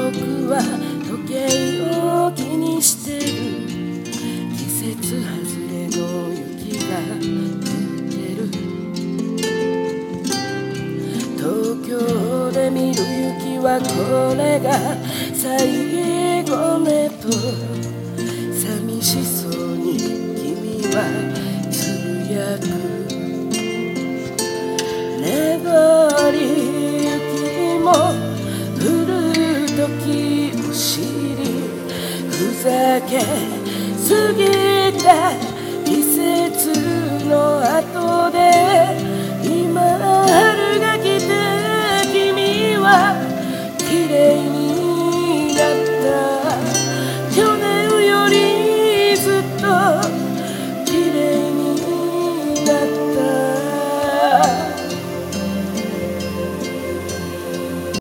僕は時計を気にしてる。季節外れの雪が降ってる。東京で見る雪はこれが最後ねと寂しそうに君はつぶやく。粘り雪も降る時を知り、ふざけすぎた季節の後で